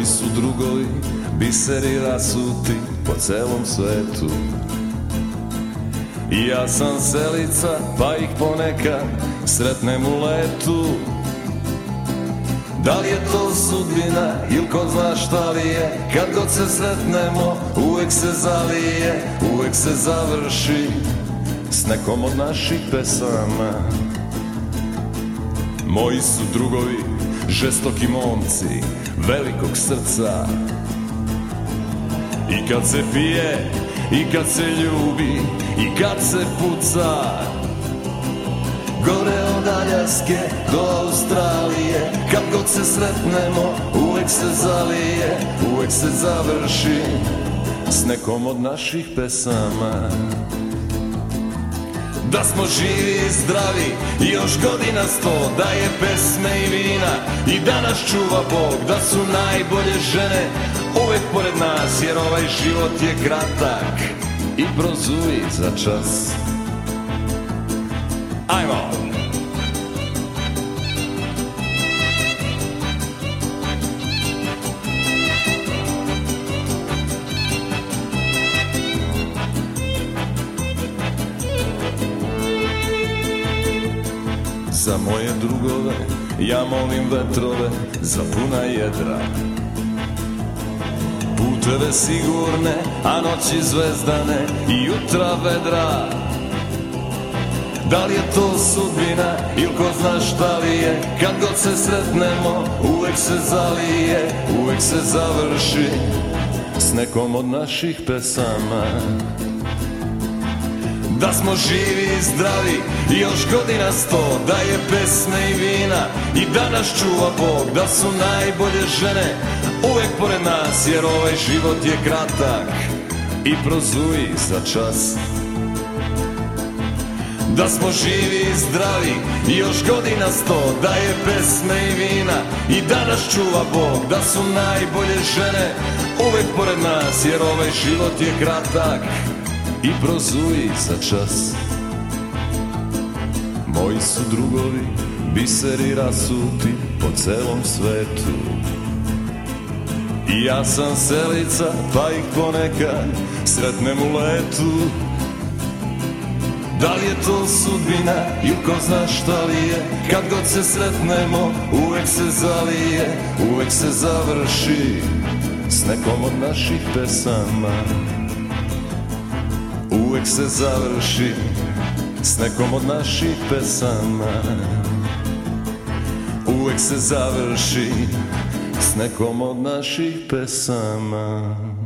Moji su drugovi biseri rasuti po celom svetu. I ja sam selica, pa ih ponekad sretnem u letu. Da li je to sudbina ili ko zna šta li je, kad god se sretnemo uvek se zalije, uvek se završi s nekom od naših pesama. Moji su drugovi žestoki momci velikog srca. I kad se pije, i kad se ljubi, i kad se puca, gore od Aljaske do Australije, kad god se sretnemo uvek se zalije, uvek se završi s nekom od naših pesama. Da smo živi i zdravi i još godina 100, da je pesme i vina i da nas čuva Bog, da su najbolje žene uvek pored nas, jer ovaj život je kratak i prozuji za čas. Ajmo! Za moje drugove ja molim vetrove za puna jedra, puteve sigurne, a noći zvezdane i jutra vedra. Da li je to sudbina ili ko zna šta li je, kad god se sretnemo uvek se zalije, uvek se završi s nekom od naših pesama. Da smo živi i zdravi i još godina 100, da je pesme i vina i da nas čuva Bog, da su najbolje žene uvek pored nas, jer ovaj život je kratak i prozuji za čas. Da smo živi i zdravi i još godina 100, da je pesme i vina i da nas čuva Bog, da su najbolje žene uvek pored nas, jer ovaj život je kratak i prozuji za čas. Moji su drugovi biseri rasuti po celom svetu. I ja sam selica, pa ih ponekad sretnem u letu. Da li je to sudbina ili ko zna šta li je, kad god se sretnemo uvek se zalije, uvek se završi s nekom od naših pesama. Uvek se završi s nekom od naših pesama. Uvek se završi s nekom od naših pesama.